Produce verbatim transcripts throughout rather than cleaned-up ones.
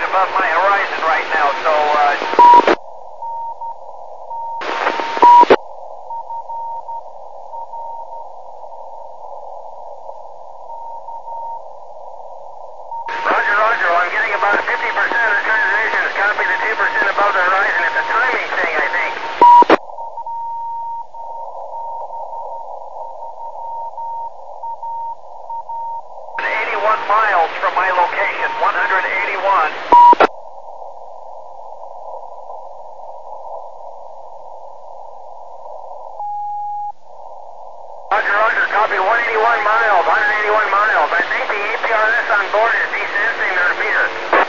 above my horizon right now, so, uh... Roger, roger. I'm getting about fifty percent of the transitions. Copy the two percent above the horizon. It's a timing thing, I think. eighty-one miles from my location. one hundred eighty-one. Roger, roger. Copy one eighty-one miles. one eighty-one miles. I think the A P R S on board is desensing their meter.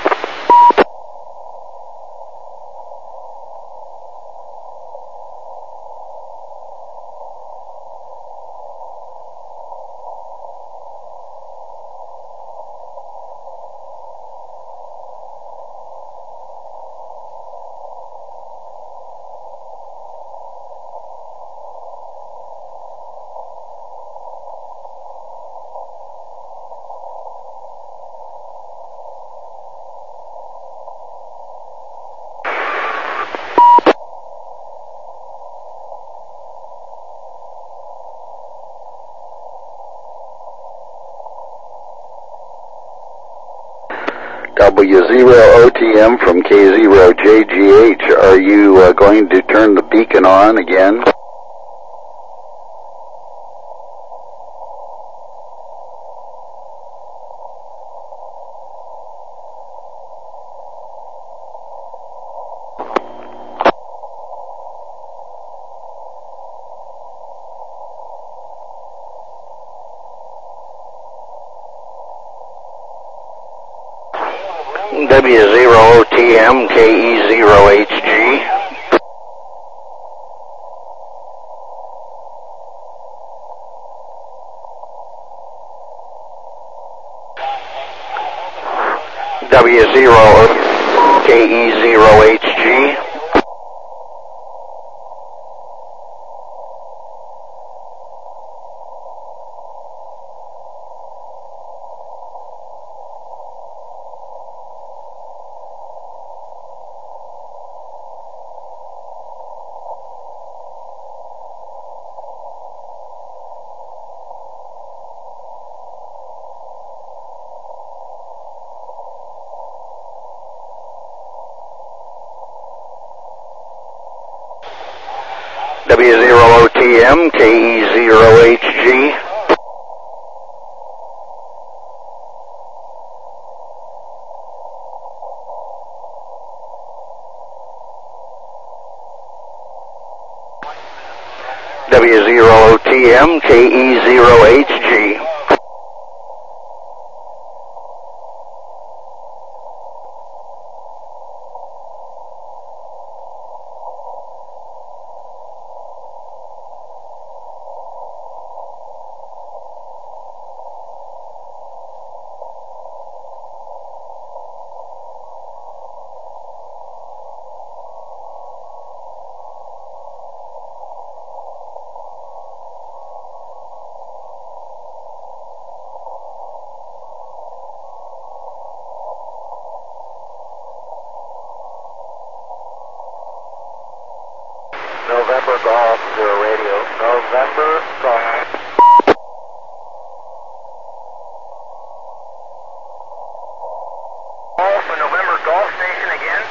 W zero O T M from K zero J G H. Are you uh, going to turn the beacon on again? W zero O T M K E zero H G. W zero K E zero H G. W zero O T M K E zero H G. W zero O T M K E zero H G. November Golf to a radio. November Golf. Call for November Golf Station again.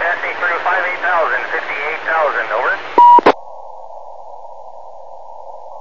fifty-eight thousand, over.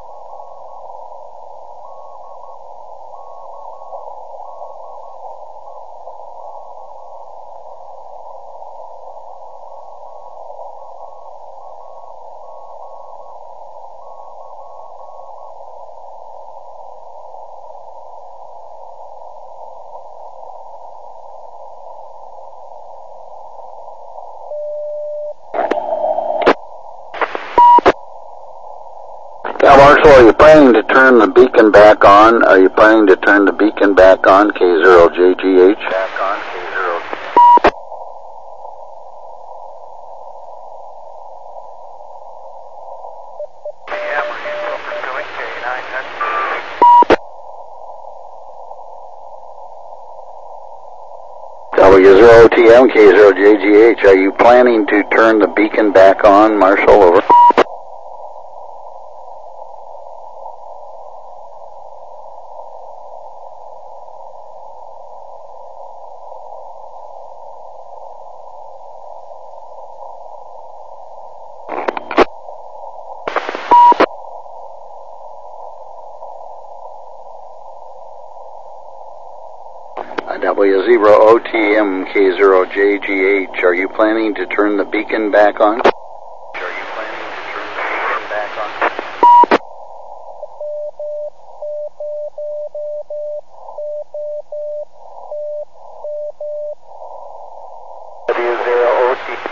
Now, Marshall, are you planning to turn the beacon back on? Are you planning to turn the beacon back on, K zero J G H? Back on, K zero. Yeah, we're still pursuing K nine. W zero T M, K zero J G H, are you planning to turn the beacon back on, Marshall? Over. W zero O T M, K zero J G H, are you planning to turn the beacon back on? Are you planning to turn the beacon back on? W zero O T M.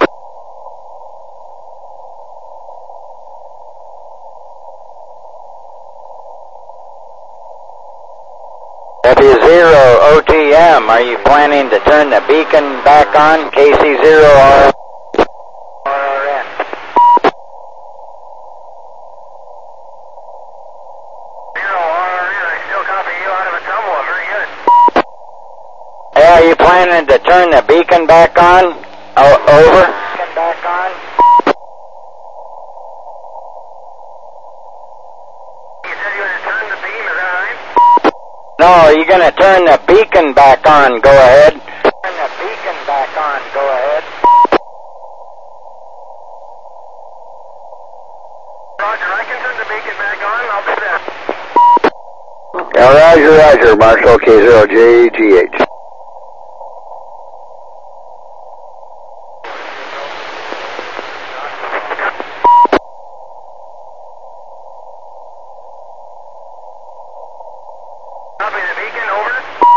W zero O T M, are you planning to turn the beacon back on? K C zero R R N. Zero R R N, I still copy you out of a tumble. Very good. Hey, are you planning to turn the beacon back on? O- over? Beacon back on? You said you would turn the beam, is that right? No, you're going to turn the beacon back on. Go ahead. Turn the beacon back on. Go ahead. Roger, I can turn the beacon back on. I'll do that. Yeah, roger, roger, Marshall, K zero J G H. Copy the beacon, over.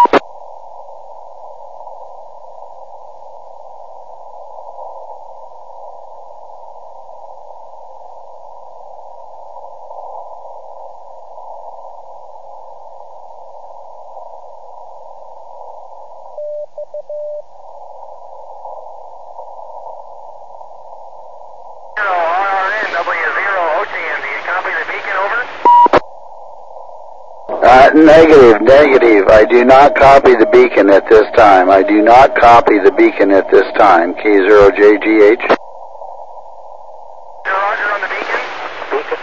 Zero R R N, W zero O T M, do you copy the beacon, over? Uh, negative, negative. I do not copy the beacon at this time. I do not copy the beacon at this time. K zero J G H. Roger on the beacon. Beacon.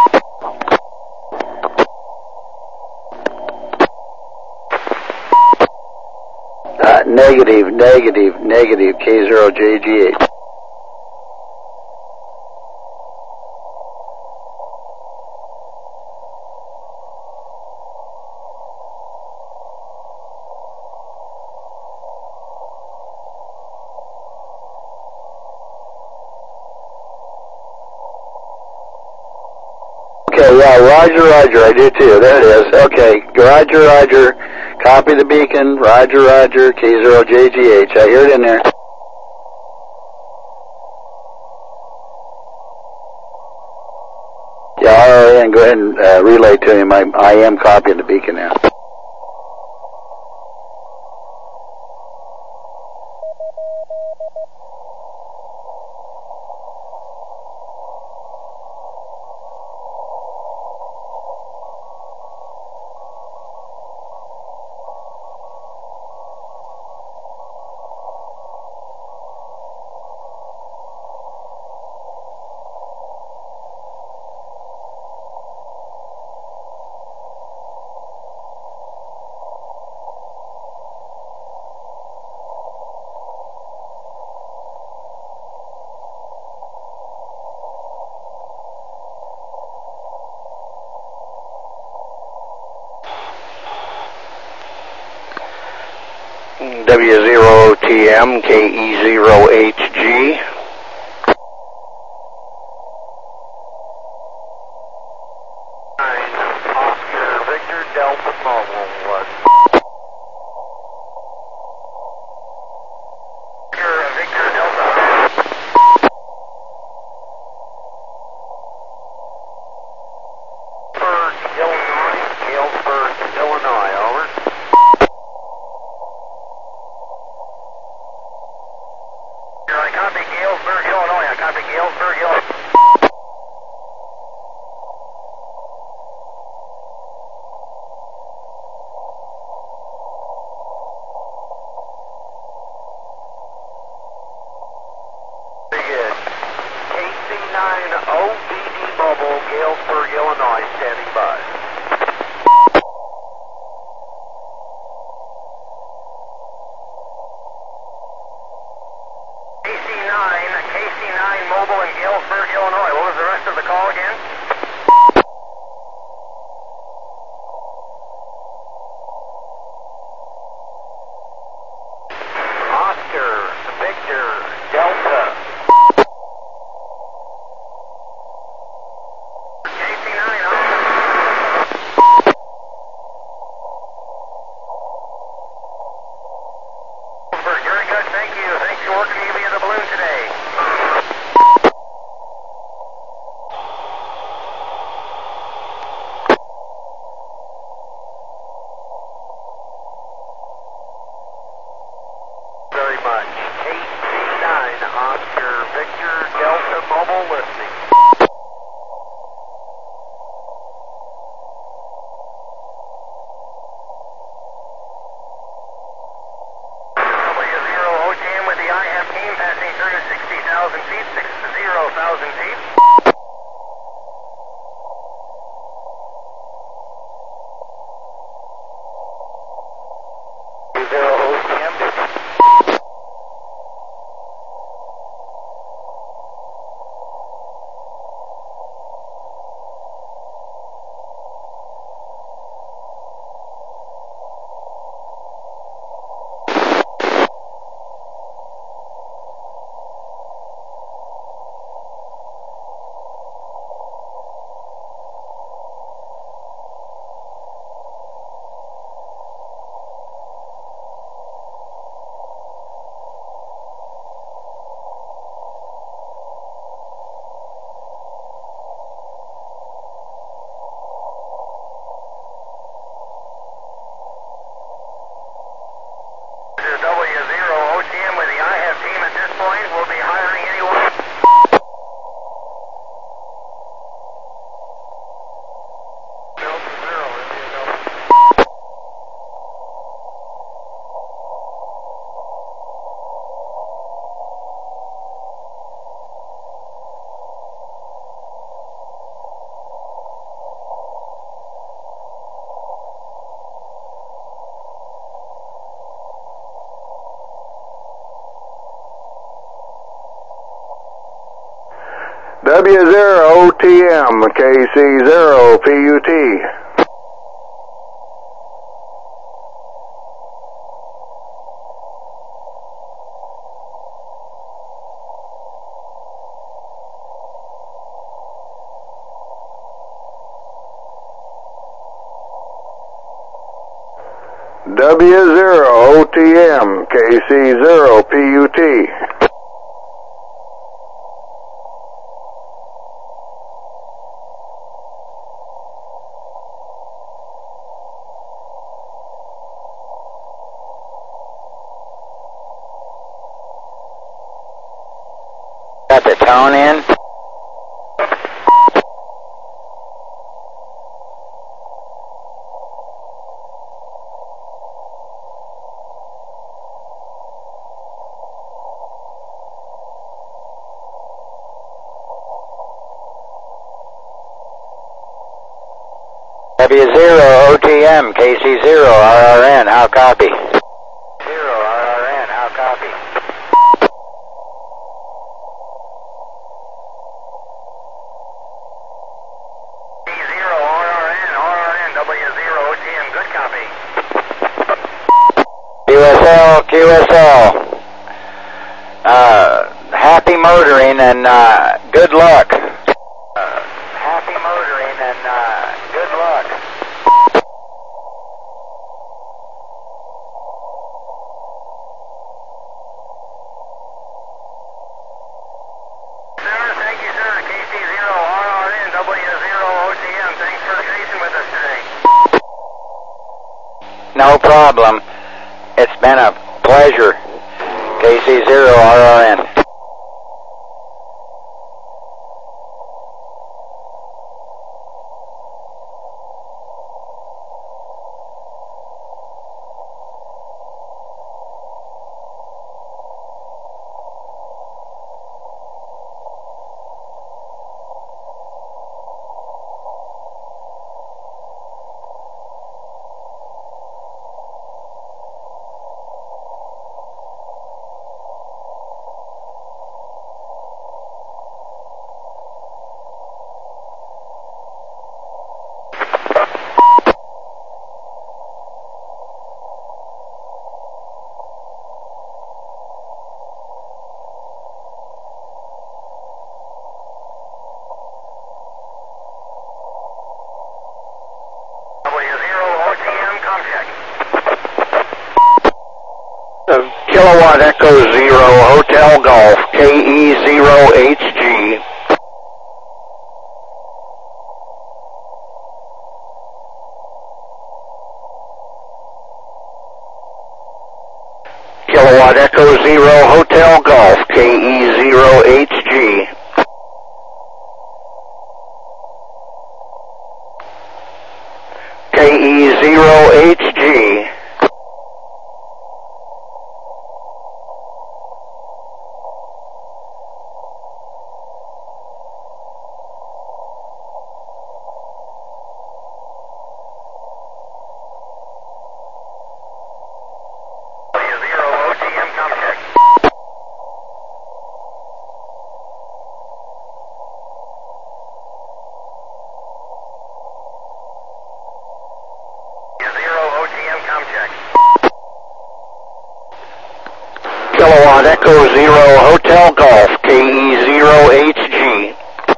Uh, negative, negative, negative. K zero J G H. Okay, yeah, roger, roger, I do too. There it is. Okay, roger, roger. Copy the beacon. Roger, roger. K zero J G H. I hear it in there. Yeah, R R N, go ahead and uh, relay to him. I, I am copying the beacon now. W zero T M, K E zero H G. Nine, Oscar Victor Delta Mobile was. Oscar Victor Delta. Galesburg, Illinois, standing by. K C nine, K C nine mobile in Galesburg, Illinois. What was the rest of the call again? Oscar, Victor, Delta. K C nine, very good, thank you. Thanks for working me via the balloon today. Very much. K C nine, Oscar, Victor, Delta, mobile listening. W zero O T M with the I F team passing through to sixty thousand feet, sixty thousand feet. Zero O T M. W zero O T M with the I F team at this point. We'll be hiring anyone. Delta zero, India Delta. W zero O T M, K C zero P U T. W zero O T M, K C zero P U T. Got the tone in? W zero O T M, K C zero R R N, how copy? Zero R R N, how copy? zero R R N, R R N, W zero O T M, good copy. Q S L, Q S L. Uh, happy motoring and uh, good luck. Uh, happy motoring and uh, good luck. Sir, thank you, sir. K C zero R R N, W zero O T M, thanks for racing with us today. No problem. It's been a pleasure. K C zero R R N. Kilowatt Echo Zero Hotel Golf, K E zero H G. Kilowatt Echo Zero Hotel Golf, K E zero H G. K E zero H G. Kilowatt Echo Zero Hotel Golf, K E zero H G.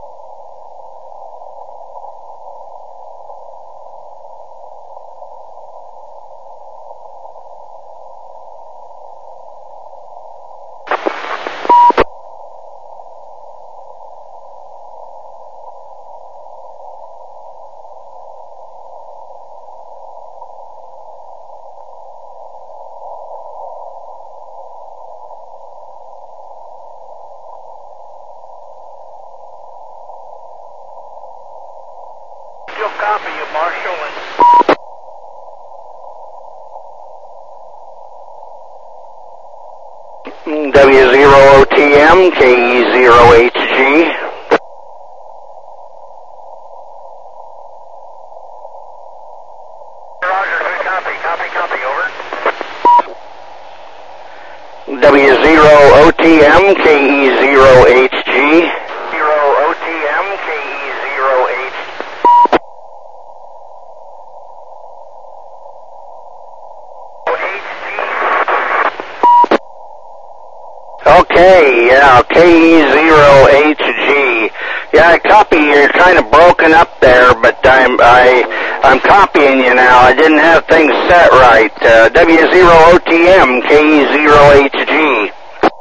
Copy you, Marshall. W zero O T M, K E zero H G. Roger, good copy. Copy, copy, over. W zero O T M, K E zero H G. Zero O T M, K E zero H G. Okay, yeah, K E zero H G. Yeah, I copy. You're kind of broken up there, but I'm I I'm copying you now. I didn't have things set right. Uh, W zero O T M, K E zero H G.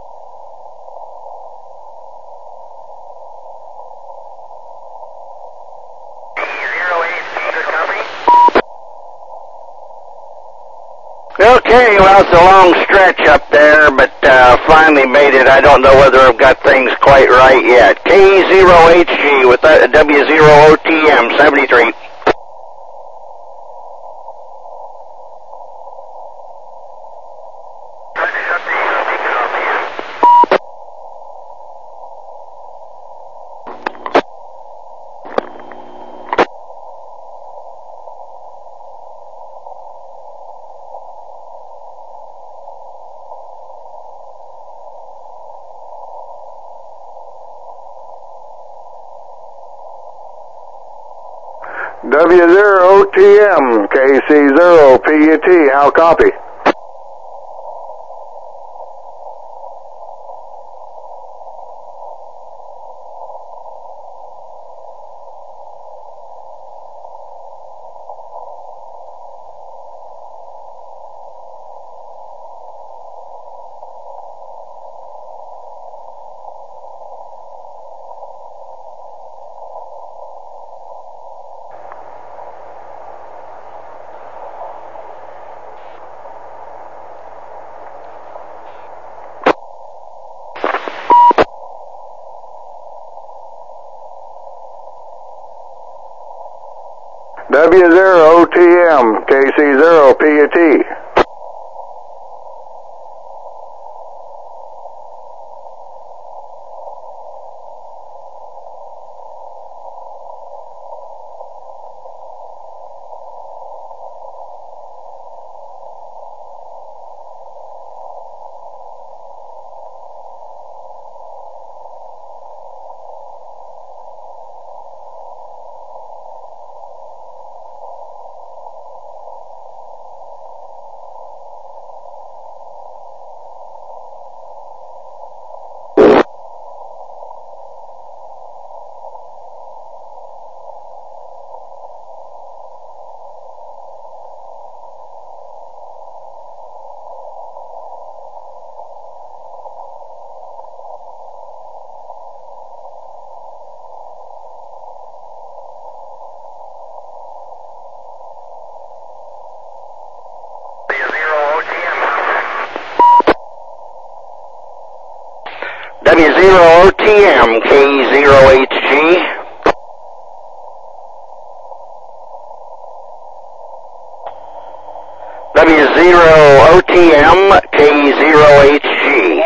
Okay, well, it's a long stretch up there, but uh, finally made it. I don't know whether I've got things quite right yet. K E zero H G with uh, W zero O T M, seventy-three. W zero O T M, K C zero P U T, how copy? W zero O T M, K C zero P U T. zero O T M, K zero H G. W zero O T M, K zero H G.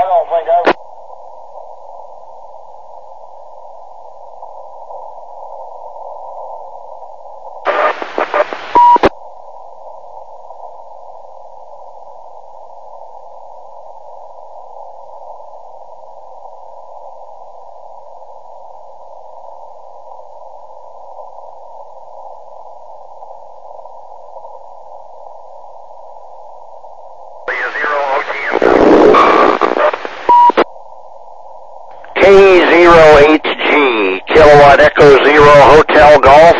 K zero H G, Kilowatt Echo Zero Hotel Golf.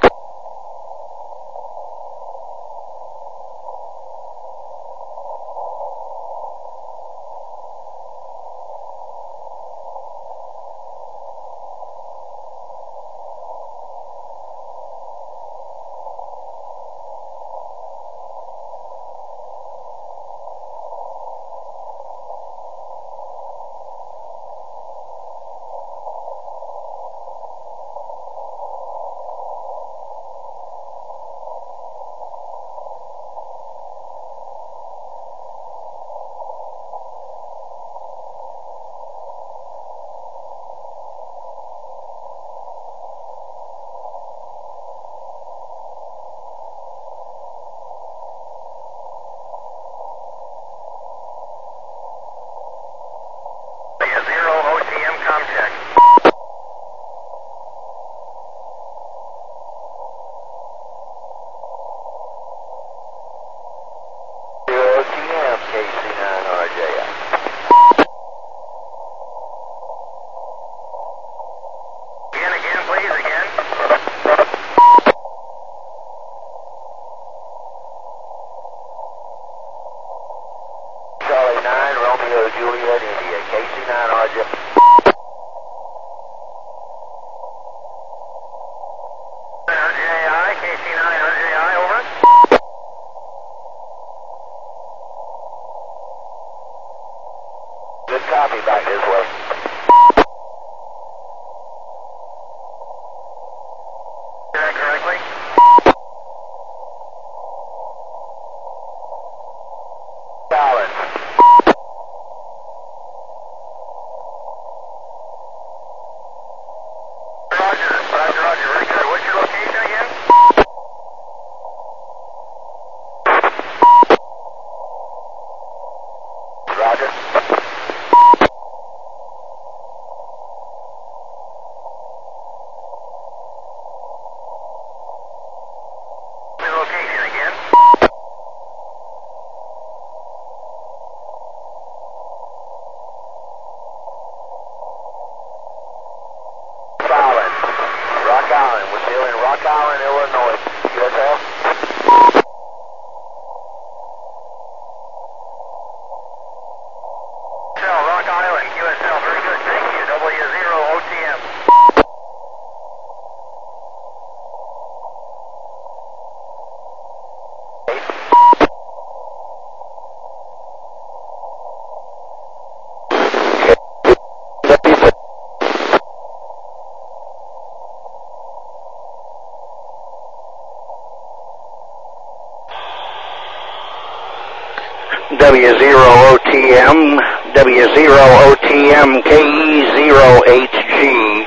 Juliet, India, K C nine R J. R J I, K C nine R J I, over. Good copy, back this way. Hear that correctly? Solid. Roger, roger, roger, very good. What's your location again? Roger. Your location again? Solid. Rock Island. We're still in Rock Island, Illinois. U S L? Shell, Rock Island, U S L. Very good. Thank you. W zero O T M. W zero O T M, W zero O T M, K zero H G.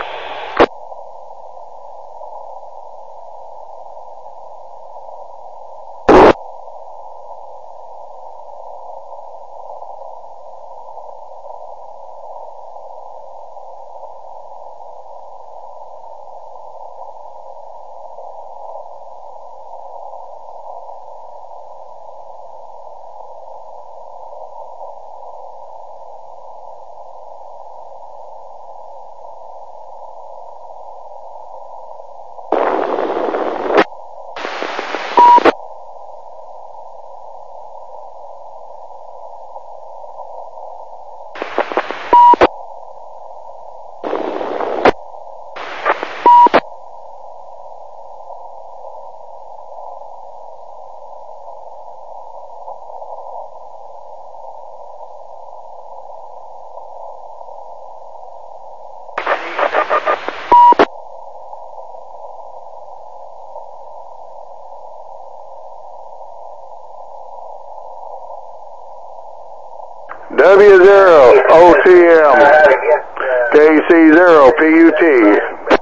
W zero O T M K C zero P U T.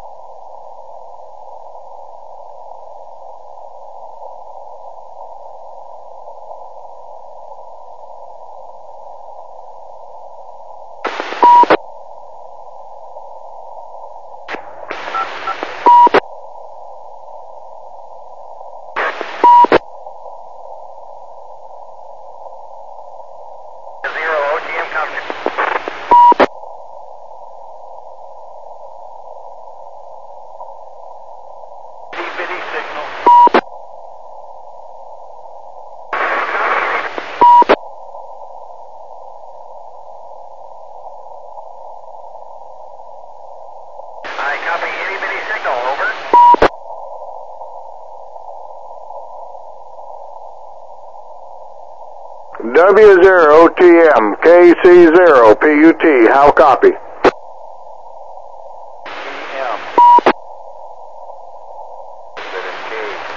W zero O T M K C zero P U T. How copy? That is K.